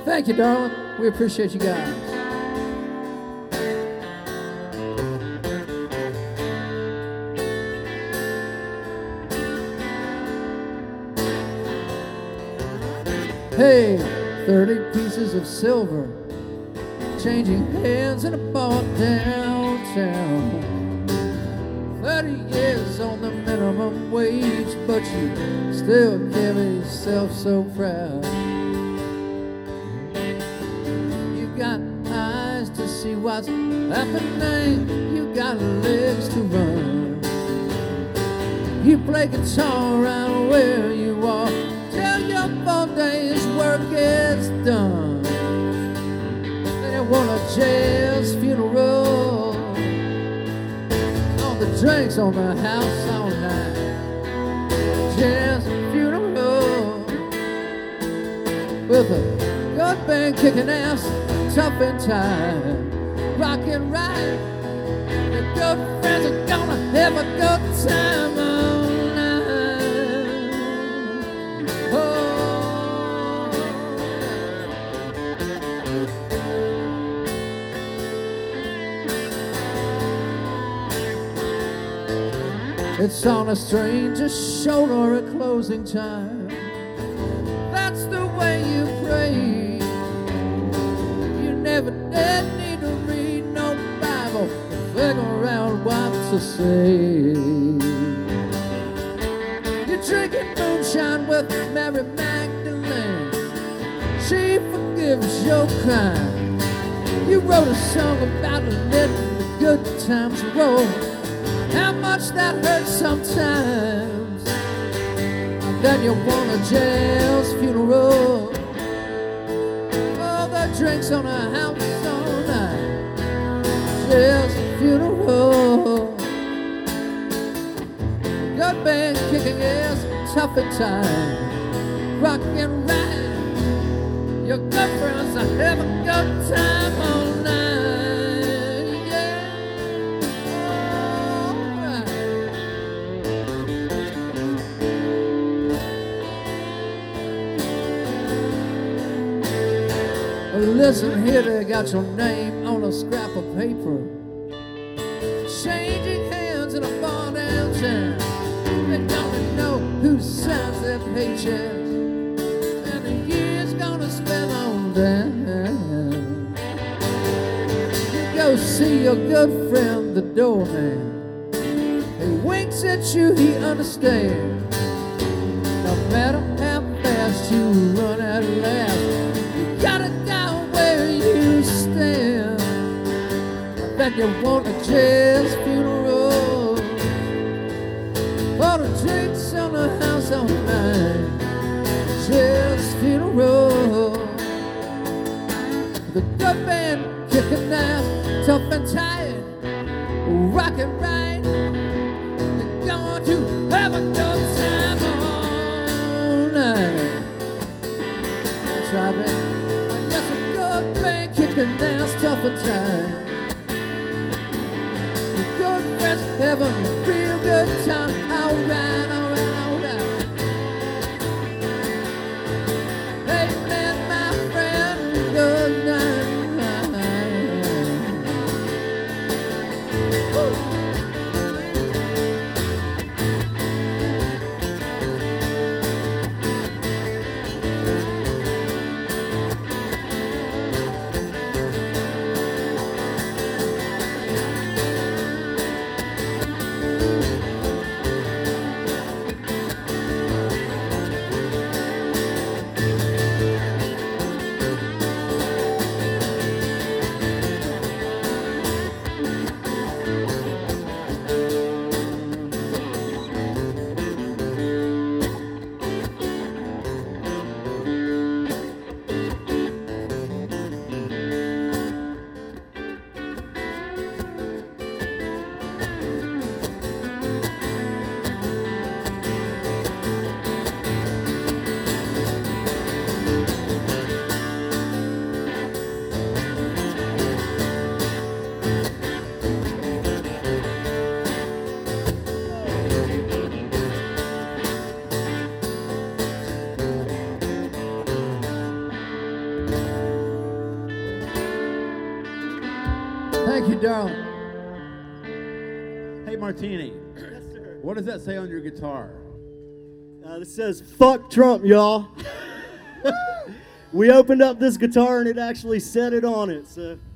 Thank you, darling. We appreciate you guys. Hey, 30 pieces of silver changing hands in a bar downtown. 30 years on the minimum wage, but you still carry yourself so proud. You got eyes to see what's happening, you got legs to run. You play guitar around where you are till your 4 days work is done. Then you want a jazz funeral, all the drinks on the house all night. Jazz funeral with a good band kicking ass, tough and tight, rockin' right. Your good friends are gonna have a good time all night. Oh. It's on a stranger's shoulder at closing time. That's the way you pray. You never did need to read no Bible to figure out what to say. You're drinking moonshine with Mary Magdalene. She forgives your crime. You wrote a song about letting the good times roll. How much that hurts sometimes. And then you want a jazz funeral, all the drinks on a house all night. Jazz funeral, good band kicking ass, tough and tight, rockin' right. Your good friends are having a good time all night. Listen here, they got your name on a scrap of paper, changing hands in a bar downtown. They don't know who signs their paychecks, and the year's gonna spend on down. You go see your good friend, the doorman. He winks at you, he understands. No matter how fast you run at last, you gotta then you want a jazz funeral, all the drinks on the house all night. Jazz funeral, the good band kicking ass, tough and tight, rockin' right. You're going to have a good time all night. Try it. Just a good band kicking ass, tough and tight. Having a real good time, alright, alright, alright. Amen, my friend, good night. Woo. Thank you, darling. Hey, Martini. Yes, sir. What does that say on your guitar? This says, "Fuck Trump, y'all." We opened up this guitar and it actually said it on it, so